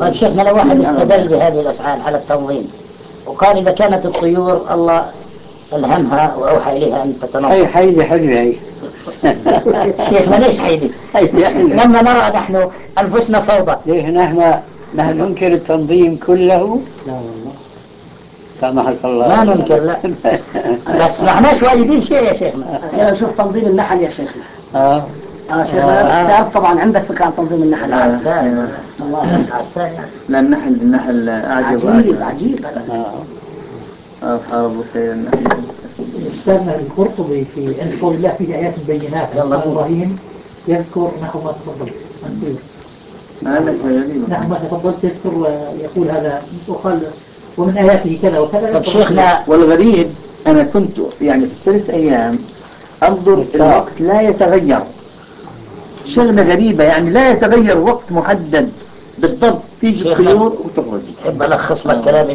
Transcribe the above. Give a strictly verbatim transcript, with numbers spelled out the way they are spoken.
طيب شيخنا، لو واحد استدل بهذه الأفعال على التنظيم وقال إذا كانت الطيور الله ألهمها وأوحى إليها أن تتنظم. أي حيدي حلوة هي. شيخنا ليش حيدي؟ لما نرى نحن أنفسنا فوضى. ليش نحن نحن ننكر التنظيم كله؟ لا والله سامحك الله. ما ننكر لا. بس ما احناش وايدين شيء يا شيخنا. أنا شوف تنظيم النحل يا شيخنا. اه اه شيخنا آه. تعرف طبعا عندك فكرة عن تنظيم النحل. حسان الله حسان. لا النحل النحل أعجب عجيب عجيب هذا. اه حاربوا سير النحل. أستاذنا القرطبي في عند قول الله فيه آيات بينات يلا إبراهيم يذكر نحو ما تفضل أنت. نحو ما تفضلت يذكر يقول هذا وقال ومن آياته كذا وكذا. طب شيخنا، والغريب أنا كنت يعني في الثلاث أيام أنظر الوقت لا يتغير، شغلة غريبة يعني لا يتغير وقت محدد بالضبط، تيجي الطيور وتخرج. أحب ألخص لك كلامي